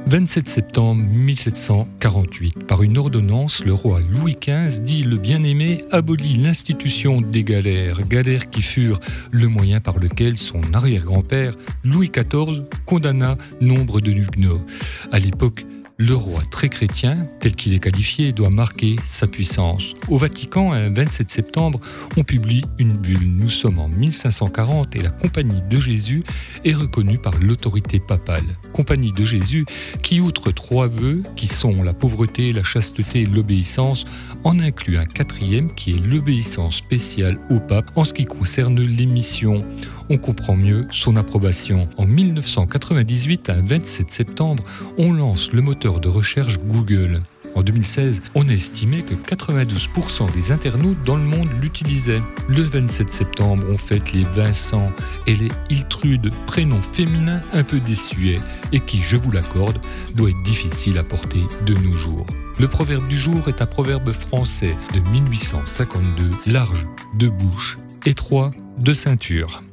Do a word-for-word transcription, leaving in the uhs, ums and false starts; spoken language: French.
vingt-sept septembre mille sept cent quarante-huit. Par une ordonnance, le roi Louis quinze, dit le bien-aimé, abolit l'institution des galères, galères qui furent le moyen par lequel son arrière-grand-père, Louis quatorze, condamna nombre de huguenots. À l'époque, le roi très chrétien, tel qu'il est qualifié, doit marquer sa puissance. Au Vatican, un vingt-sept septembre, on publie une bulle. Nous sommes en mille cinq cent quarante et la Compagnie de Jésus est reconnue par l'autorité papale. Compagnie de Jésus qui, outre trois vœux, qui sont la pauvreté, la chasteté et l'obéissance, en inclut un quatrième qui est l'obéissance spéciale au pape en ce qui concerne les missions. On comprend mieux son approbation. En mille neuf cent quatre-vingt-dix-huit, un vingt-sept septembre, on lance le moteur de recherche Google. En deux mille seize, on a estimé que quatre-vingt-douze pour cent des internautes dans le monde l'utilisaient. Le vingt-sept septembre, on fête les Vincent et les Iltrude, prénoms féminins un peu désuets et qui, je vous l'accorde, doit être difficile à porter de nos jours. Le proverbe du jour est un proverbe français de mille huit cent cinquante-deux, large de bouche, étroit de ceinture.